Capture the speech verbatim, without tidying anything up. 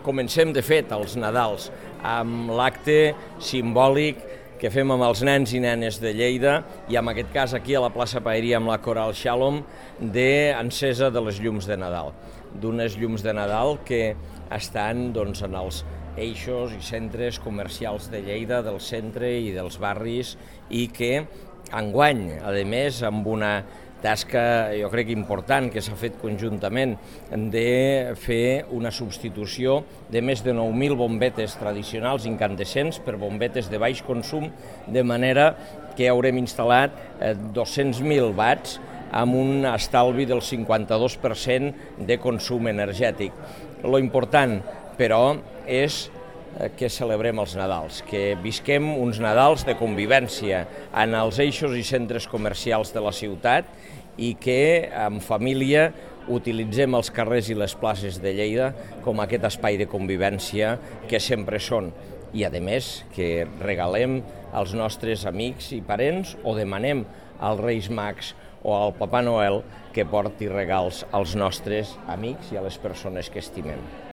comencem, de fet, els Nadals amb l'acte simbòlic que fem amb els nens i nenes de Lleida i en aquest cas aquí a la plaça Paeria amb la Coral Shalom d'encesa de les llums de Nadal, d'unes llums de Nadal que estan doncs, en els eixos i centres comercials de Lleida, del centre i dels barris i que enguany, a més, amb una tasca, jo crec, important que s'ha fet conjuntament de fer una substitució de més de nou mil bombetes tradicionals incandescents per bombetes de baix consum, de manera que haurem instal·lat dos-cents mil watts amb un estalvi del cinquanta-dos per cent de consum energètic. Lo important, però, és que celebrem els Nadals, que visquem uns Nadals de convivència en els eixos i centres comercials de la ciutat i que en família utilitzem els carrers i les places de Lleida com aquest espai de convivència que sempre són i, a més, que regalem als nostres amics i parents o demanem als Reis Mags o al Papa Noel que porti regals als nostres amics i a les persones que estimem.